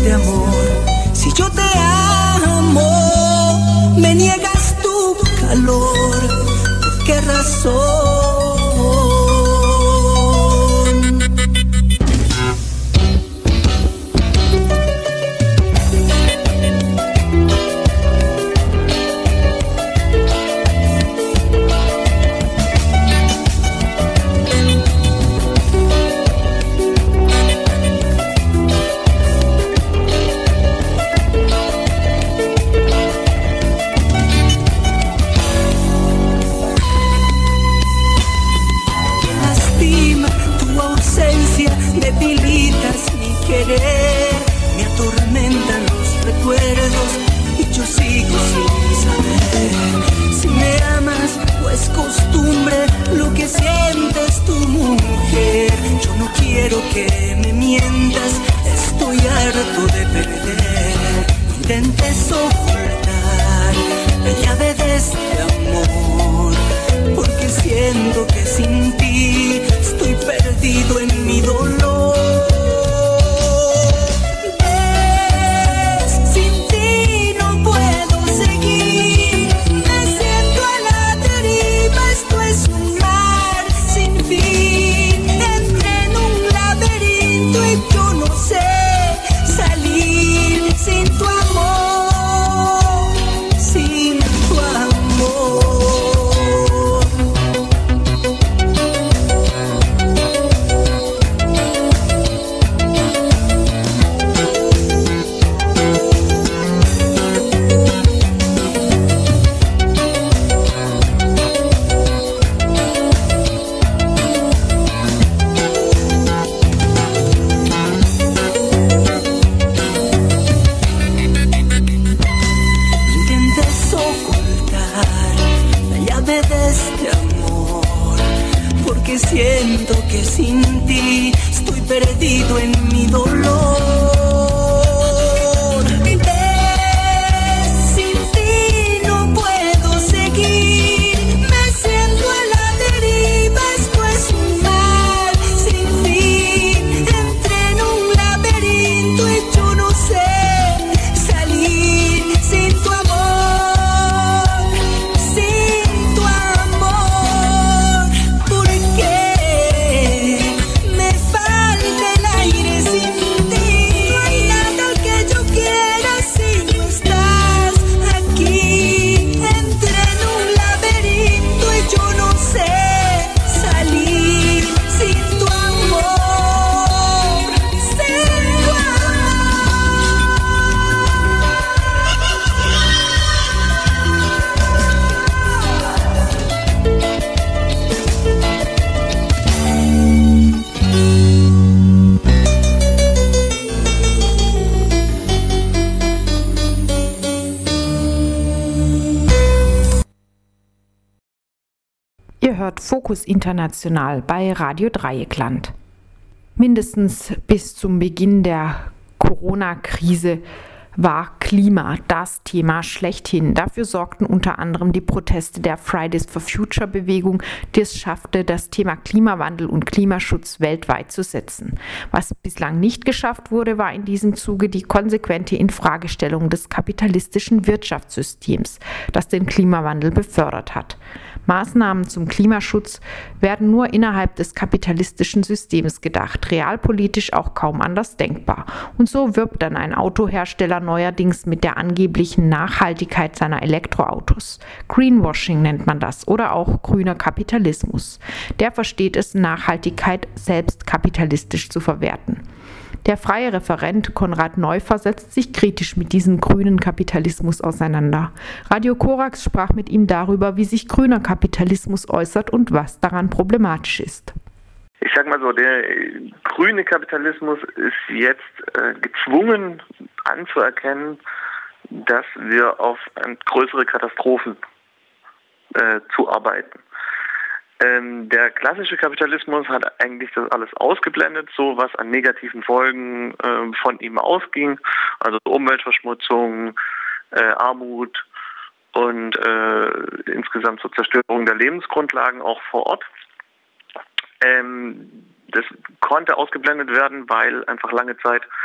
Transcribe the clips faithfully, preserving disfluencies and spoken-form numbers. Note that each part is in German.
de amor. Si yo te amo, me niegas tu calor. ¿Por qué razón? Me atormentan los recuerdos y yo sigo sin saber si me amas o es costumbre lo que sientes tu mujer. Yo no quiero que me mientas, estoy harto de perder. Intentes ocultar la llave de este amor, porque siento que sin ti estoy perdido en mi dolor. Siento que sin ti estoy perdido en mi dolor. Sin ti no puedo seguir, me siento a la deriva, esto es un mar sin fin. Entré en un laberinto y yo no sé salir sin tu amor, sin tu amor. ¿Por qué? Ihr hört Fokus International bei Radio Dreieckland. Mindestens bis zum Beginn der Corona-Krise war Klima das Thema schlechthin. Dafür sorgten unter anderem die Proteste der Fridays for Future Bewegung, die es schaffte, das Thema Klimawandel und Klimaschutz weltweit zu setzen. Was bislang nicht geschafft wurde, war in diesem Zuge die konsequente Infragestellung des kapitalistischen Wirtschaftssystems, das den Klimawandel befördert hat. Maßnahmen zum Klimaschutz werden nur innerhalb des kapitalistischen Systems gedacht, realpolitisch auch kaum anders denkbar. Und so wirbt dann ein Autohersteller neuerdings mit der angeblichen Nachhaltigkeit seiner Elektroautos. Greenwashing nennt man das oder auch grüner Kapitalismus. Der versteht es, Nachhaltigkeit selbst kapitalistisch zu verwerten. Der freie Referent Konrad Neufer setzt sich kritisch mit diesem grünen Kapitalismus auseinander. Radio Korax sprach mit ihm darüber, wie sich grüner Kapitalismus äußert und was daran problematisch ist. Ich sag mal so, der grüne Kapitalismus ist jetzt äh, gezwungen anzuerkennen, dass wir auf äh, größere Katastrophen äh, zuarbeiten. Ähm, der klassische Kapitalismus hat eigentlich das alles ausgeblendet, so was an negativen Folgen äh, von ihm ausging, also Umweltverschmutzung, äh, Armut und äh, insgesamt zur Zerstörung der Lebensgrundlagen auch vor Ort. Ähm, das konnte ausgeblendet werden, weil einfach lange Zeit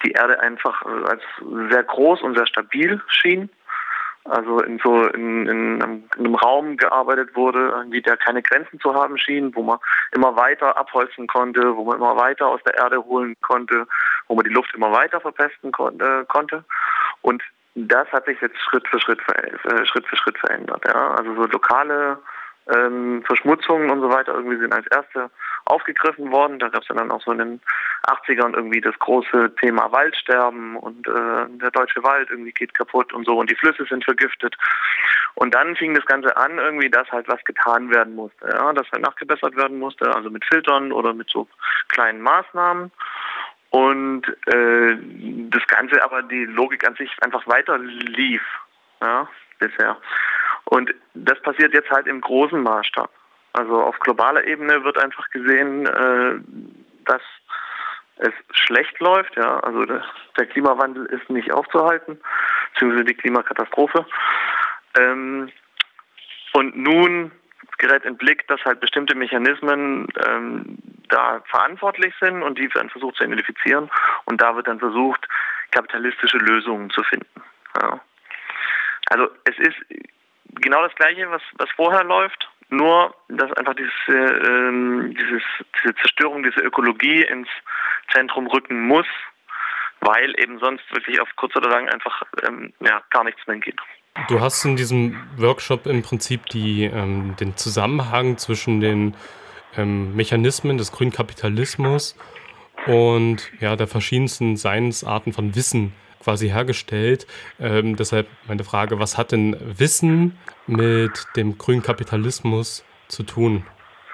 die Erde einfach als sehr groß und sehr stabil schien. Also in so in, in, einem, in einem Raum gearbeitet wurde, irgendwie der keine Grenzen zu haben schien, wo man immer weiter abholzen konnte, wo man immer weiter aus der Erde holen konnte, wo man die Luft immer weiter verpesten konnte. konnte. Und das hat sich jetzt Schritt für Schritt, äh, Schritt für Schritt verändert. Ja? Also so lokale ähm, Verschmutzungen und so weiter irgendwie sind als erste aufgegriffen worden. Da gab es ja dann auch so in den achtzigern irgendwie das große Thema Waldsterben und äh, der deutsche Wald irgendwie geht kaputt und so und die Flüsse sind vergiftet. Und dann fing das Ganze an irgendwie, dass halt was getan werden musste. Ja? Dass halt nachgebessert werden musste, also mit Filtern oder mit so kleinen Maßnahmen. Und äh, das Ganze aber die Logik an sich einfach weiter lief, ja, bisher. Und das passiert jetzt halt im großen Maßstab. Also auf globaler Ebene wird einfach gesehen, äh, dass es schlecht läuft, ja. Also der, der Klimawandel ist nicht aufzuhalten, beziehungsweise die Klimakatastrophe. Ähm, und nun gerät in Blick, dass halt bestimmte Mechanismen ähm, da verantwortlich sind und die werden versucht zu identifizieren und da wird dann versucht, kapitalistische Lösungen zu finden. Ja. Also es ist genau das Gleiche, was, was vorher läuft, nur dass einfach diese, ähm, dieses, diese Zerstörung dieser Ökologie ins Zentrum rücken muss, weil eben sonst wirklich auf kurz oder lang einfach ähm, ja, gar nichts mehr geht. Du hast in diesem Workshop im Prinzip die, ähm, den Zusammenhang zwischen den ähm, Mechanismen des grünen Kapitalismus und ja, der verschiedensten Seinsarten von Wissen quasi hergestellt. Ähm, deshalb meine Frage, was hat denn Wissen mit dem grünen Kapitalismus zu tun?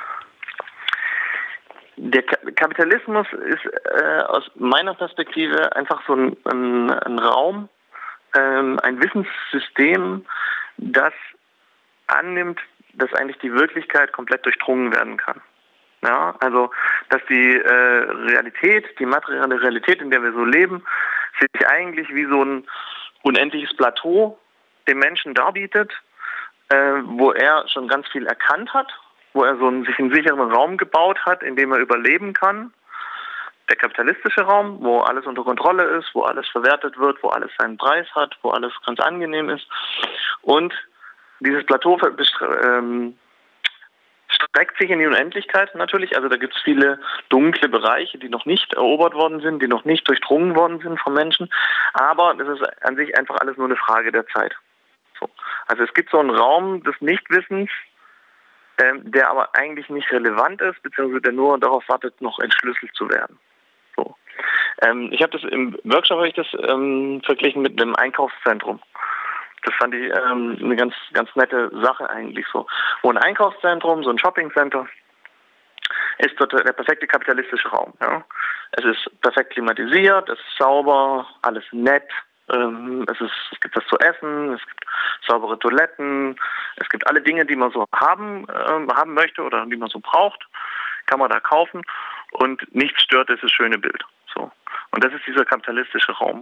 Der Ka- Kapitalismus ist äh, aus meiner Perspektive einfach so ein, ein, ein Raum, ähm, ein Wissenssystem, das annimmt, dass eigentlich die Wirklichkeit komplett durchdrungen werden kann. Ja, also dass die äh, Realität, die materielle Realität, in der wir so leben, sich eigentlich wie so ein unendliches Plateau dem Menschen darbietet, äh, wo er schon ganz viel erkannt hat, wo er so einen, sich einen sicheren Raum gebaut hat, in dem er überleben kann. Der kapitalistische Raum, wo alles unter Kontrolle ist, wo alles verwertet wird, wo alles seinen Preis hat, wo alles ganz angenehm ist. Und dieses Plateau ähm, streckt sich in die Unendlichkeit natürlich. Also da gibt es viele dunkle Bereiche, die noch nicht erobert worden sind, die noch nicht durchdrungen worden sind vom Menschen. Aber das ist an sich einfach alles nur eine Frage der Zeit. So. Also es gibt so einen Raum des Nichtwissens, ähm, der aber eigentlich nicht relevant ist, beziehungsweise der nur darauf wartet, noch entschlüsselt zu werden. So. Ähm, ich habe das im Workshop habe ich das ähm, verglichen mit einem Einkaufszentrum. Das fand ich ähm, eine ganz, ganz nette Sache eigentlich so. Wo ein Einkaufszentrum, so ein Shoppingcenter, ist dort der perfekte kapitalistische Raum. Ja. Es ist perfekt klimatisiert, es ist sauber, alles nett. Ähm, es, ist, es gibt was zu essen, es gibt saubere Toiletten, es gibt alle Dinge, die man so haben, ähm, haben möchte oder die man so braucht, kann man da kaufen und nichts stört dieses schöne Bild. So. Und das ist dieser kapitalistische Raum.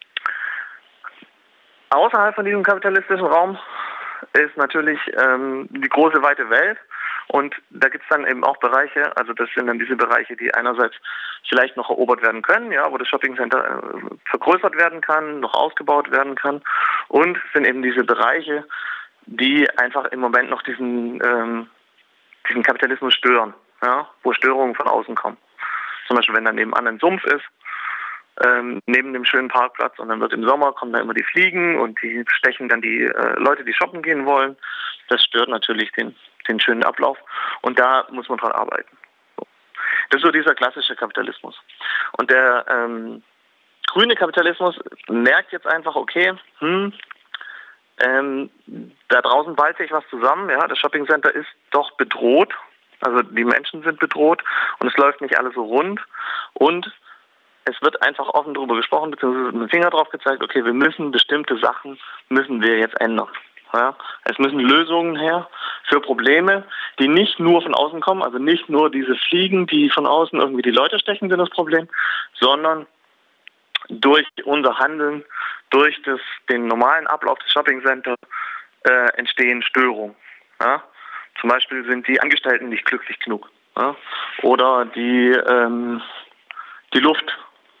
Außerhalb von diesem kapitalistischen Raum ist natürlich ähm, die große weite Welt und da gibt es dann eben auch Bereiche, also das sind dann diese Bereiche, die einerseits vielleicht noch erobert werden können, ja, wo das Shoppingcenter äh, vergrößert werden kann, noch ausgebaut werden kann und es sind eben diese Bereiche, die einfach im Moment noch diesen, ähm, diesen Kapitalismus stören, ja, wo Störungen von außen kommen. Zum Beispiel, wenn dann nebenan ein Sumpf ist, Ähm, neben dem schönen Parkplatz und dann wird im Sommer, kommen da immer die Fliegen und die stechen dann die äh, Leute, die shoppen gehen wollen. Das stört natürlich den, den schönen Ablauf und da muss man dran arbeiten. So. Das ist so dieser klassische Kapitalismus. Und der ähm, grüne Kapitalismus merkt jetzt einfach, okay, hm, ähm, da draußen ballt sich was zusammen, ja, das Shoppingcenter ist doch bedroht, also die Menschen sind bedroht und es läuft nicht alles so rund und es wird einfach offen darüber gesprochen, beziehungsweise mit dem Finger drauf gezeigt, okay, wir müssen bestimmte Sachen, müssen wir jetzt ändern. Ja? Es müssen Lösungen her für Probleme, die nicht nur von außen kommen, also nicht nur diese Fliegen, die von außen irgendwie die Leute stechen, sind das Problem, sondern durch unser Handeln, durch das, den normalen Ablauf des Shoppingcenters äh, entstehen Störungen. Ja? Zum Beispiel sind die Angestellten nicht glücklich genug. Ja? Oder die, ähm, die Luft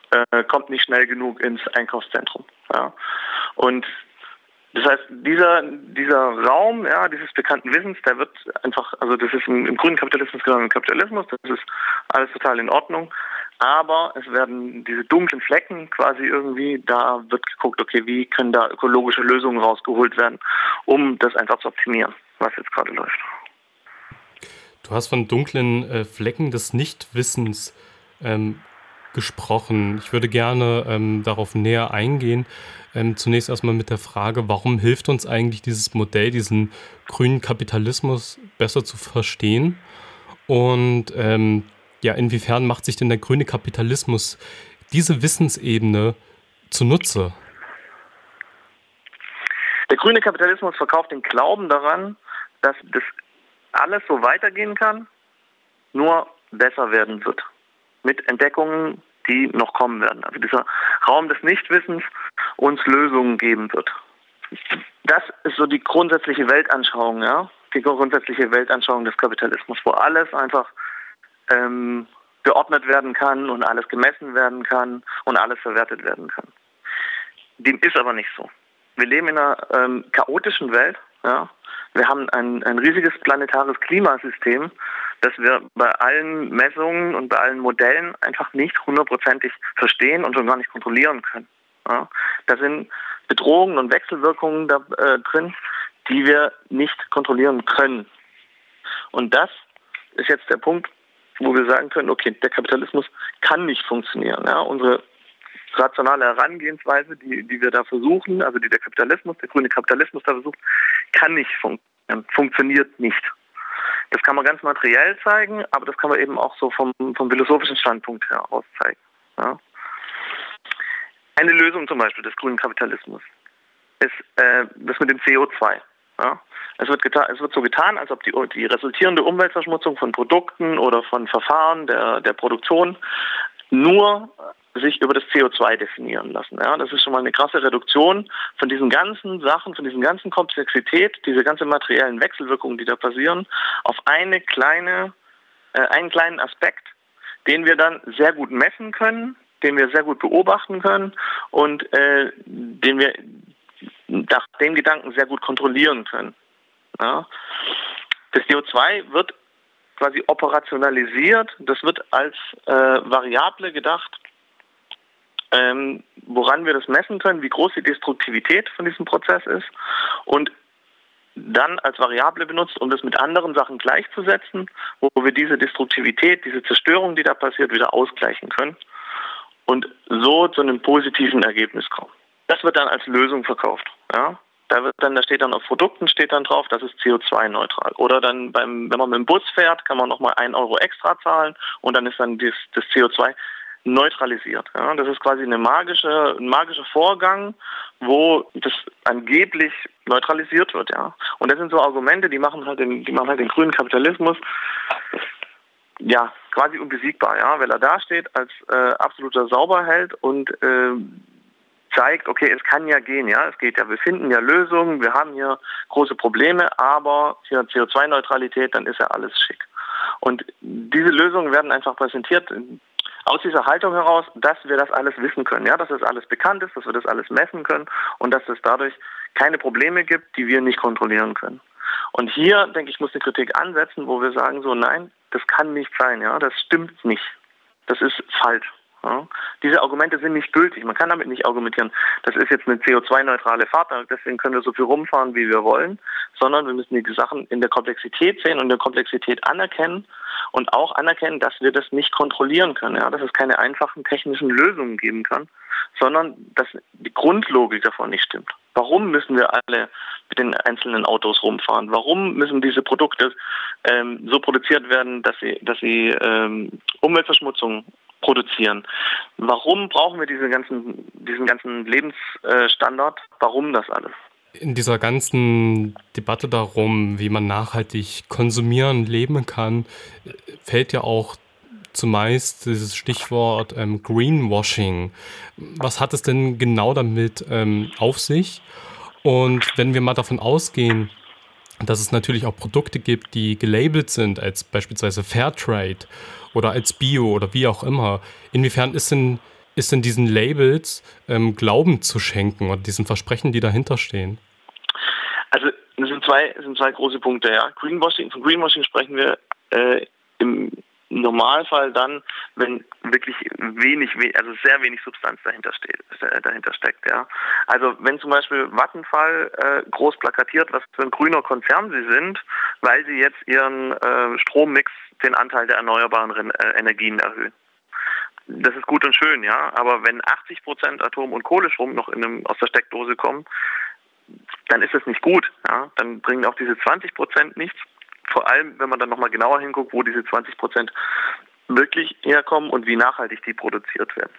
äh, kommt nicht schnell genug ins Einkaufszentrum. Ja. Und das heißt, dieser, dieser Raum, ja, dieses bekannten Wissens, der wird einfach, also das ist im, im grünen Kapitalismus genau im Kapitalismus, das ist alles total in Ordnung, aber es werden diese dunklen Flecken quasi irgendwie, da wird geguckt, okay, wie können da ökologische Lösungen rausgeholt werden, um das einfach zu optimieren, was jetzt gerade läuft. Du hast von dunklen äh, Flecken des Nichtwissens ähm, gesprochen. Ich würde gerne ähm, darauf näher eingehen. Ähm, zunächst erstmal mit der Frage, warum hilft uns eigentlich dieses Modell, diesen grünen Kapitalismus besser zu verstehen? Und ähm, ja, inwiefern macht sich denn der grüne Kapitalismus diese Wissensebene zunutze? Der grüne Kapitalismus verkauft den Glauben daran, dass das alles so weitergehen kann, nur besser werden wird. Mit Entdeckungen, die noch kommen werden. Also dieser Raum des Nichtwissens uns Lösungen geben wird. Das ist so die grundsätzliche Weltanschauung, ja, die grundsätzliche Weltanschauung des Kapitalismus, wo alles einfach ähm, geordnet werden kann und alles gemessen werden kann und alles verwertet werden kann. Dem ist aber nicht so. Wir leben in einer ähm, chaotischen Welt, ja. Wir haben ein, ein riesiges planetares Klimasystem, das wir bei allen Messungen und bei allen Modellen einfach nicht hundertprozentig verstehen und schon gar nicht kontrollieren können. Ja. Da sind Bedrohungen und Wechselwirkungen da, äh, drin, die wir nicht kontrollieren können. Und das ist jetzt der Punkt, wo wir sagen können, okay, der Kapitalismus kann nicht funktionieren. Ja. Unsere rationale Herangehensweise, die, die wir da versuchen, also die der Kapitalismus, der grüne Kapitalismus da versucht, kann nicht funktionieren, funktioniert nicht. Das kann man ganz materiell zeigen, aber das kann man eben auch so vom, vom philosophischen Standpunkt her aus zeigen. Ja. Eine Lösung zum Beispiel des grünen Kapitalismus ist äh, das mit dem C O zwei. Ja. Es wird, geta- es wird so getan, als ob die, die resultierende Umweltverschmutzung von Produkten oder von Verfahren der, der Produktion nur sich über das C O zwei definieren lassen. Ja, das ist schon mal eine krasse Reduktion von diesen ganzen Sachen, von diesen ganzen Komplexität, diese ganzen materiellen Wechselwirkungen, die da passieren, auf eine kleine, äh, einen kleinen Aspekt, den wir dann sehr gut messen können, den wir sehr gut beobachten können und äh, den wir nach dem Gedanken sehr gut kontrollieren können. Ja. Das C O zwei wird quasi operationalisiert, das wird als äh, Variable gedacht, Ähm, woran wir das messen können, wie groß die Destruktivität von diesem Prozess ist und dann als Variable benutzt, um das mit anderen Sachen gleichzusetzen, wo wir diese Destruktivität, diese Zerstörung, die da passiert, wieder ausgleichen können und so zu einem positiven Ergebnis kommen. Das wird dann als Lösung verkauft. Ja? Da wird dann, da steht dann auf Produkten steht dann drauf, das ist C O zwei neutral. Oder dann beim, wenn man mit dem Bus fährt, kann man nochmal einen Euro extra zahlen und dann ist dann das, das C O zwei neutralisiert. Ja, das ist quasi eine magische, ein magischer Vorgang, wo das angeblich neutralisiert wird. Ja. Und das sind so Argumente, die machen halt den, die machen halt den grünen Kapitalismus ja quasi unbesiegbar, ja, weil er da steht als äh, absoluter Sauberheld und äh, zeigt, okay, es kann ja gehen, ja, es geht ja, wir finden ja Lösungen, wir haben hier große Probleme, aber hier C O zwei Neutralität, dann ist ja alles schick. Und diese Lösungen werden einfach präsentiert aus dieser Haltung heraus, dass wir das alles wissen können, ja, dass das alles bekannt ist, dass wir das alles messen können und dass es dadurch keine Probleme gibt, die wir nicht kontrollieren können. Und hier, denke ich, muss die Kritik ansetzen, wo wir sagen so, nein, das kann nicht sein, ja, das stimmt nicht, das ist falsch. Ja. Diese Argumente sind nicht gültig, man kann damit nicht argumentieren, das ist jetzt eine C O zwei neutrale Fahrt, deswegen können wir so viel rumfahren, wie wir wollen, sondern wir müssen die Sachen in der Komplexität sehen und in der Komplexität anerkennen und auch anerkennen, dass wir das nicht kontrollieren können, ja, dass es keine einfachen technischen Lösungen geben kann, sondern dass die Grundlogik davon nicht stimmt. Warum müssen wir alle mit den einzelnen Autos rumfahren? Warum müssen diese Produkte ähm, so produziert werden, dass sie, dass sie ähm, Umweltverschmutzung produzieren? Warum brauchen wir diese ganzen, diesen ganzen Lebensstandard? Warum das alles? In dieser ganzen Debatte darum, wie man nachhaltig konsumieren, leben kann, fällt ja auch zumeist dieses Stichwort ähm, Greenwashing. Was hat es denn genau damit ähm, auf sich? Und wenn wir mal davon ausgehen, dass es natürlich auch Produkte gibt, die gelabelt sind als beispielsweise Fairtrade oder als Bio oder wie auch immer, inwiefern ist denn ist denn diesen Labels ähm, Glauben zu schenken oder diesen Versprechen, die dahinter stehen? Also das sind zwei, das sind zwei große Punkte. Ja. Greenwashing, von Greenwashing sprechen wir äh, im Normalfall dann, wenn wirklich wenig, also sehr wenig Substanz dahinter steht, dahinter steckt. Ja. Also wenn zum Beispiel Vattenfall äh, groß plakatiert, was für ein grüner Konzern sie sind, weil sie jetzt ihren äh, Strommix, den Anteil der erneuerbaren äh, Energien erhöhen. Das ist gut und schön, ja. Aber wenn achtzig Prozent Atom- und Kohlestrom noch in einem, aus der Steckdose kommen, dann ist das nicht gut. Ja? Dann bringen auch diese zwanzig Prozent nichts. Vor allem, wenn man dann nochmal genauer hinguckt, wo diese zwanzig Prozent wirklich herkommen und wie nachhaltig die produziert werden.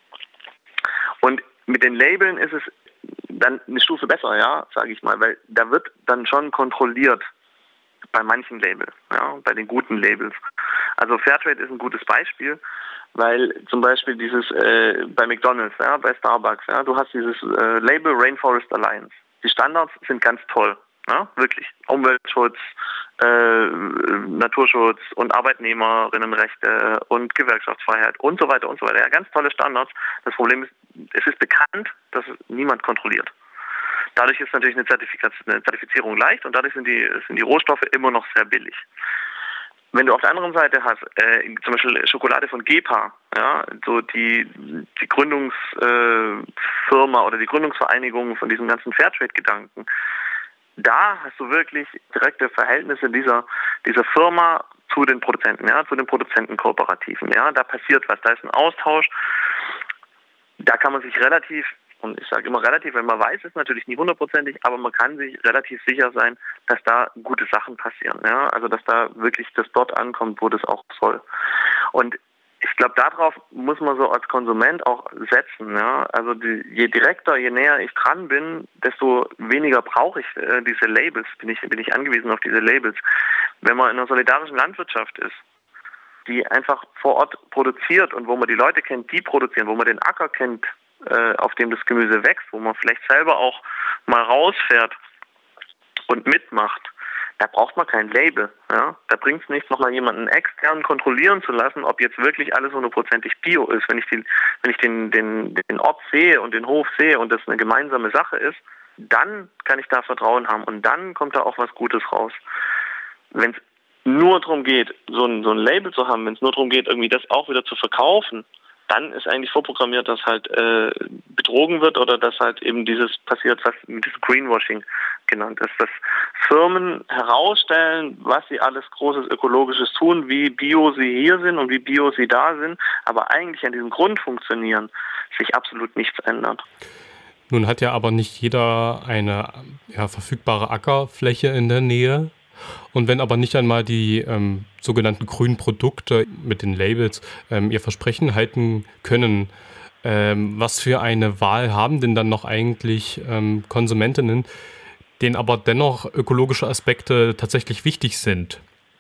Und mit den Labeln ist es dann eine Stufe besser, ja, sage ich mal, weil da wird dann schon kontrolliert bei manchen Labels, ja, bei den guten Labels. Also Fairtrade ist ein gutes Beispiel, weil zum Beispiel dieses äh, bei McDonald's, ja, bei Starbucks, ja, du hast dieses äh, Label Rainforest Alliance. Die Standards sind ganz toll, ja, wirklich. Umweltschutz, äh, Naturschutz und Arbeitnehmerinnenrechte und Gewerkschaftsfreiheit und so weiter und so weiter. Ja, ganz tolle Standards. Das Problem ist, es ist bekannt, dass niemand kontrolliert. Dadurch ist natürlich eine, eine Zertifizierung leicht und dadurch sind die, sind die Rohstoffe immer noch sehr billig. Wenn du auf der anderen Seite hast, äh, zum Beispiel Schokolade von Gepa, ja, so die, die Gründungsfirma äh, oder die Gründungsvereinigung von diesem ganzen Fairtrade-Gedanken, da hast du wirklich direkte Verhältnisse dieser, dieser Firma zu den Produzenten, ja, zu den Produzentenkooperativen. Ja, da passiert was, da ist ein Austausch, da kann man sich relativ, und ich sage immer relativ, wenn man weiß, ist natürlich nie hundertprozentig, aber man kann sich relativ sicher sein, dass da gute Sachen passieren. Ja? Also dass da wirklich das dort ankommt, wo das auch soll. Und ich glaube, darauf muss man so als Konsument auch setzen. Ja? Also die, je direkter, je näher ich dran bin, desto weniger brauche ich äh, diese Labels, bin ich, bin ich angewiesen auf diese Labels. Wenn man in einer solidarischen Landwirtschaft ist, die einfach vor Ort produziert und wo man die Leute kennt, die produzieren, wo man den Acker kennt, auf dem das Gemüse wächst, wo man vielleicht selber auch mal rausfährt und mitmacht, da braucht man kein Label. Ja? Da bringt es nichts, nochmal jemanden extern kontrollieren zu lassen, ob jetzt wirklich alles hundertprozentig Bio ist. Wenn ich, die, wenn ich den, den, den Ort sehe und den Hof sehe und das eine gemeinsame Sache ist, dann kann ich da Vertrauen haben und dann kommt da auch was Gutes raus. Wenn es nur darum geht, so ein, so ein Label zu haben, wenn es nur darum geht, irgendwie das auch wieder zu verkaufen, dann ist eigentlich vorprogrammiert, dass halt äh, betrogen wird oder dass halt eben dieses passiert, was mit diesem Greenwashing genannt ist, dass Firmen herausstellen, was sie alles Großes Ökologisches tun, wie bio sie hier sind und wie bio sie da sind, aber eigentlich an diesem Grund funktionieren, sich absolut nichts ändert. Nun hat ja aber nicht jeder eine ja, verfügbare Ackerfläche in der Nähe. Und wenn aber nicht einmal die ähm, sogenannten grünen Produkte mit den Labels ähm, ihr Versprechen halten können, ähm, was für eine Wahl haben denn dann noch eigentlich ähm, Konsumentinnen, denen aber dennoch ökologische Aspekte tatsächlich wichtig sind?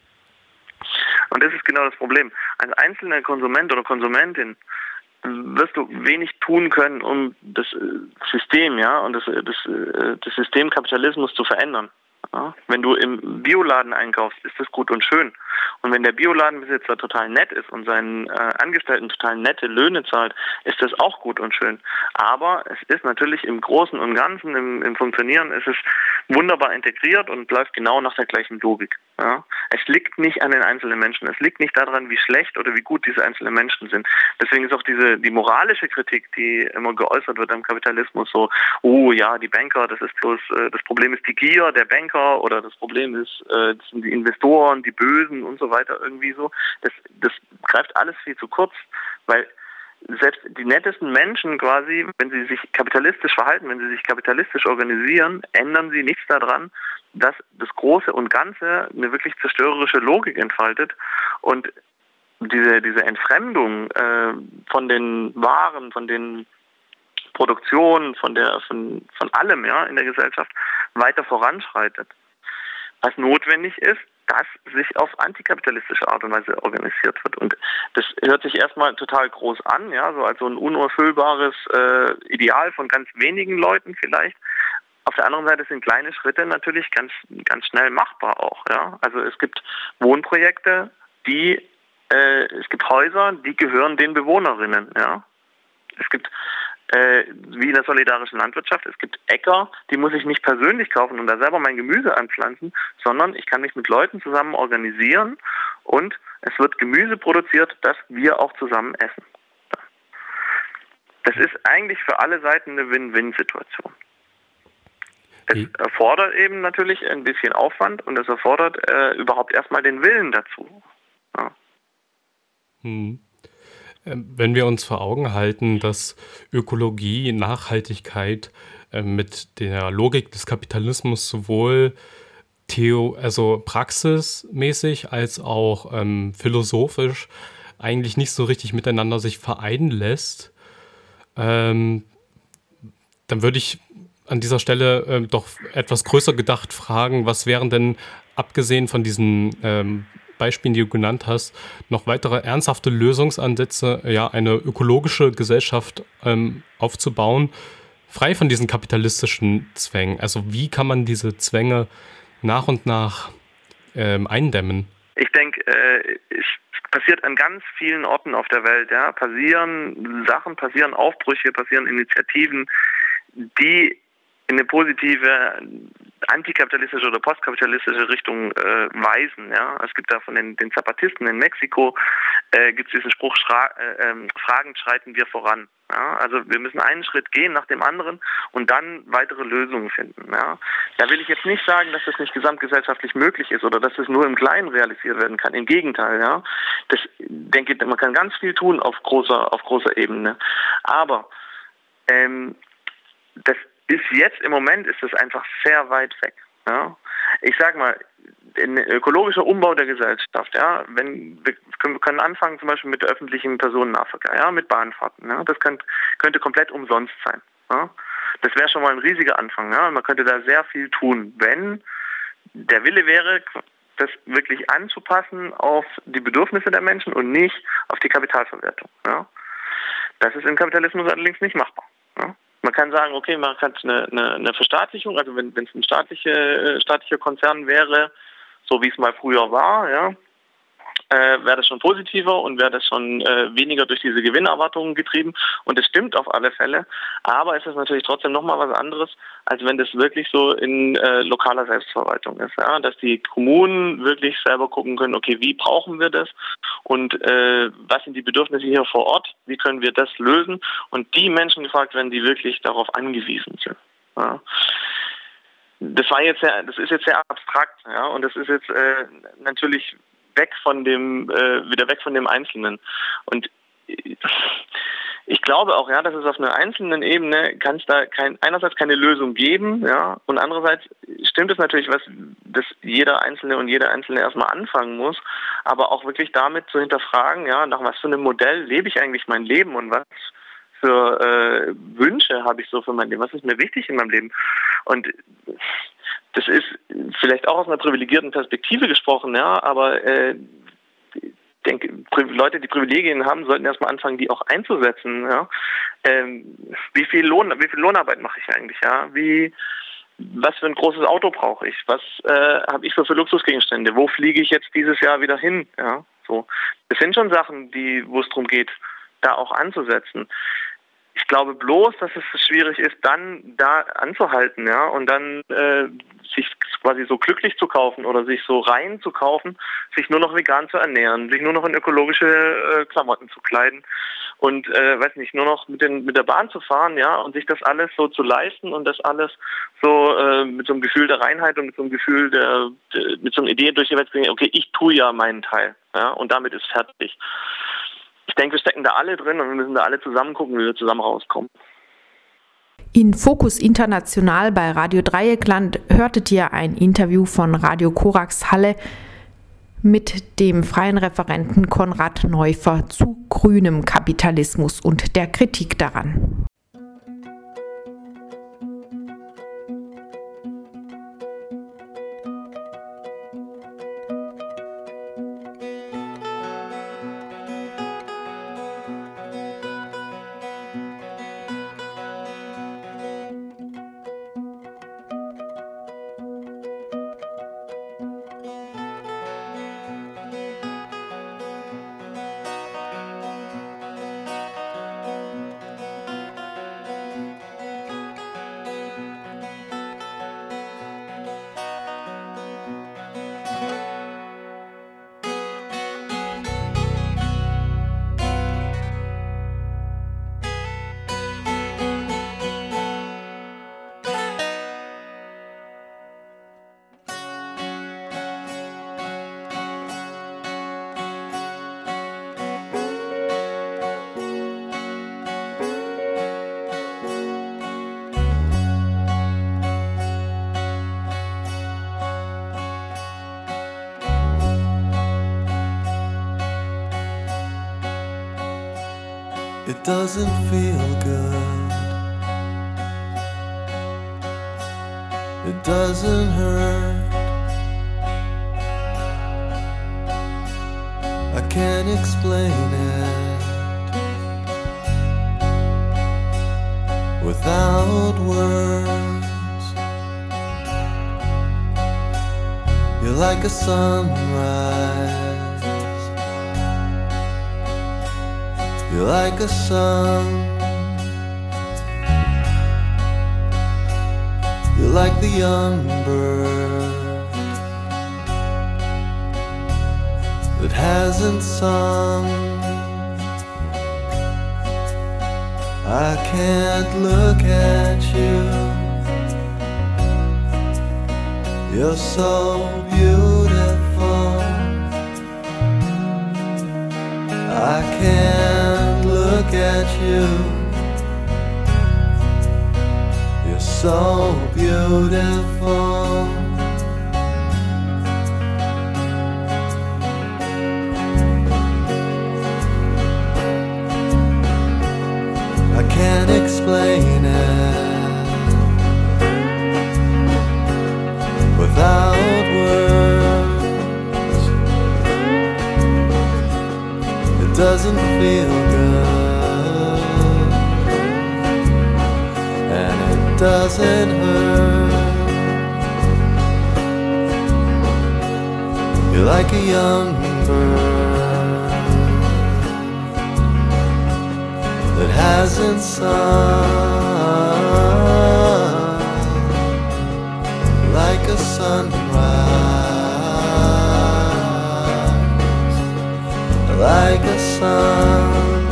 Und das ist genau das Problem. Als einzelner Konsument oder Konsumentin wirst du wenig tun können, um das System, ja, und das, das, das System Kapitalismus zu verändern. Ja, wenn du im Bioladen einkaufst, ist das gut und schön. Und wenn der Bioladenbesitzer total nett ist und seinen äh, Angestellten total nette Löhne zahlt, ist das auch gut und schön. Aber es ist natürlich im Großen und Ganzen, im, im Funktionieren, ist es wunderbar integriert und läuft genau nach der gleichen Logik. Ja. Es liegt nicht an den einzelnen Menschen. Es liegt nicht daran, wie schlecht oder wie gut diese einzelnen Menschen sind. Deswegen ist auch diese die moralische Kritik, die immer geäußert wird am Kapitalismus, so, oh ja, die Banker, das ist bloß, äh, das Problem ist die Gier der Banker, oder das Problem ist, äh, das sind die Investoren, die Bösen und so weiter irgendwie so. Das, das greift alles viel zu kurz, weil selbst die nettesten Menschen quasi, wenn sie sich kapitalistisch verhalten, wenn sie sich kapitalistisch organisieren, ändern sie nichts daran, dass das Große und Ganze eine wirklich zerstörerische Logik entfaltet und diese, diese Entfremdung äh, von den Waren, von den Produktion, von der, von, von allem, ja, in der Gesellschaft weiter voranschreitet. Was notwendig ist, dass sich auf antikapitalistische Art und Weise organisiert wird. Und das hört sich erstmal total groß an, ja, so als so ein unerfüllbares äh, Ideal von ganz wenigen Leuten vielleicht. Auf der anderen Seite sind kleine Schritte natürlich ganz, ganz schnell machbar auch, ja. Also es gibt Wohnprojekte, die, äh, es gibt Häuser, die gehören den Bewohnerinnen, ja. äh, wie in der solidarischen Landwirtschaft. Es gibt Äcker, die muss ich nicht persönlich kaufen und da selber mein Gemüse anpflanzen, sondern ich kann mich mit Leuten zusammen organisieren und es wird Gemüse produziert, das wir auch zusammen essen. Das ist eigentlich für alle Seiten eine Win-Win-Situation. Es erfordert eben natürlich ein bisschen Aufwand und es erfordert äh, überhaupt erstmal den Willen dazu. Ja. Hm. Wenn wir uns vor Augen halten, dass Ökologie, Nachhaltigkeit äh, mit der Logik des Kapitalismus sowohl theo, also praxismäßig als auch ähm, philosophisch eigentlich nicht so richtig miteinander sich vereinen lässt, ähm, dann würde ich an dieser Stelle äh, doch etwas größer gedacht fragen, was wären denn, abgesehen von diesen ähm, Beispielen, die du genannt hast, noch weitere ernsthafte Lösungsansätze, ja, eine ökologische Gesellschaft ähm, aufzubauen, frei von diesen kapitalistischen Zwängen? Also wie kann man diese Zwänge nach und nach ähm, eindämmen? Ich denke, äh, es passiert an ganz vielen Orten auf der Welt, ja, passieren Sachen, passieren Aufbrüche, passieren Initiativen, die in eine positive antikapitalistische oder postkapitalistische Richtung äh, weisen. Ja? Es gibt da von den, den Zapatisten in Mexiko, äh, gibt es diesen Spruch, schra- äh, äh, fragend schreiten wir voran. Ja? Also wir müssen einen Schritt gehen nach dem anderen und dann weitere Lösungen finden. Ja? Da will ich jetzt nicht sagen, dass das nicht gesamtgesellschaftlich möglich ist oder dass das nur im Kleinen realisiert werden kann. Im Gegenteil. Ja? Das, denke ich, man kann ganz viel tun auf großer, auf großer Ebene. Aber ähm, das bis jetzt im Moment ist es einfach sehr weit weg. Ja? Ich sag mal, ein ökologischer Umbau der Gesellschaft, ja, wenn wir können, können anfangen zum Beispiel mit der öffentlichen Personennahverkehr, ja, mit Bahnfahrten, ja, das könnt, könnte komplett umsonst sein. Ja? Das wäre schon mal ein riesiger Anfang. Ja? Man könnte da sehr viel tun, wenn der Wille wäre, das wirklich anzupassen auf die Bedürfnisse der Menschen und nicht auf die Kapitalverwertung. Ja? Das ist im Kapitalismus allerdings nicht machbar. Ja? Man kann sagen, okay, man hat eine, eine, eine Verstaatlichung, also wenn es ein staatliche, staatlicher Konzern wäre, so wie es mal früher war, ja, äh, wäre das schon positiver und wäre das schon äh, weniger durch diese Gewinnerwartungen getrieben. Und das stimmt auf alle Fälle. Aber es ist natürlich trotzdem nochmal was anderes, als wenn das wirklich so in äh, lokaler Selbstverwaltung ist. Ja? Dass die Kommunen wirklich selber gucken können, okay, wie brauchen wir das und äh, was sind die Bedürfnisse hier vor Ort, wie können wir das lösen und die Menschen gefragt werden, die wirklich darauf angewiesen sind. Ja? Das war jetzt sehr, das ist jetzt sehr abstrakt, ja, und das ist jetzt äh, natürlich weg von dem, äh, wieder weg von dem Einzelnen. Und ich glaube auch, ja, dass es auf einer einzelnen Ebene kann es da kein, einerseits keine Lösung geben, ja, und andererseits stimmt es natürlich, was, dass jeder Einzelne und jeder Einzelne erstmal anfangen muss, aber auch wirklich damit zu hinterfragen, ja, nach was für einem Modell lebe ich eigentlich mein Leben und was für äh, Wünsche habe ich so für mein Leben, was ist mir wichtig in meinem Leben? Und das ist vielleicht auch aus einer privilegierten Perspektive gesprochen, ja, aber äh, ich denke, Leute, die Privilegien haben, sollten erstmal anfangen, die auch einzusetzen. Ja. Ähm, wie viel Lohn, wie viel Lohnarbeit mache ich eigentlich? Ja? Wie, was für ein großes Auto brauche ich? Was äh, habe ich so für Luxusgegenstände? Wo fliege ich jetzt dieses Jahr wieder hin? Ja, so. Das sind schon Sachen, die, wo es darum geht, da auch anzusetzen. Ich glaube bloß, dass es schwierig ist, dann da anzuhalten, ja, und dann äh, sich quasi so glücklich zu kaufen oder sich so rein zu kaufen, sich nur noch vegan zu ernähren, sich nur noch in ökologische äh, Klamotten zu kleiden und äh, weiß nicht, nur noch mit den mit der Bahn zu fahren, ja, und sich das alles so zu leisten und das alles so äh, mit so einem Gefühl der Reinheit und mit so einem Gefühl der, der mit so einer Idee durch die Welt zu gehen, okay, ich tue ja meinen Teil, ja, und damit ist fertig. Ich denke, wir stecken da alle drin und wir müssen da alle zusammen gucken, wie wir zusammen rauskommen. In Fokus International bei Radio Dreieckland hörtet ihr ein Interview von Radio Korax Halle mit dem freien Referenten Konrad Neufer zu grünem Kapitalismus und der Kritik daran. doesn't feel good. It doesn't hurt. I can't explain it without words. You're like a sunrise. You're like a sun. You're like the young bird that hasn't sung. I can't look at you. You're so beautiful. I can't look at you. You're so beautiful. I can't explain it without words. It doesn't feel good, and it doesn't hurt. You're like a young bird that hasn't sung, like a sunrise, like a sun.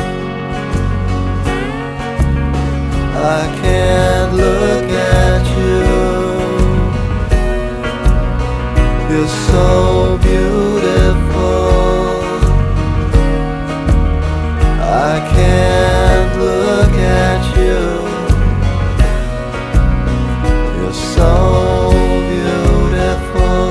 I can't look at you. You're so beautiful. I can't look at you. You're so beautiful.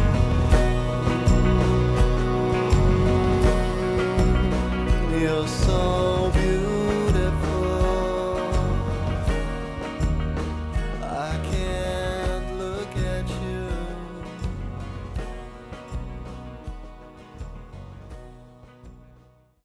You're so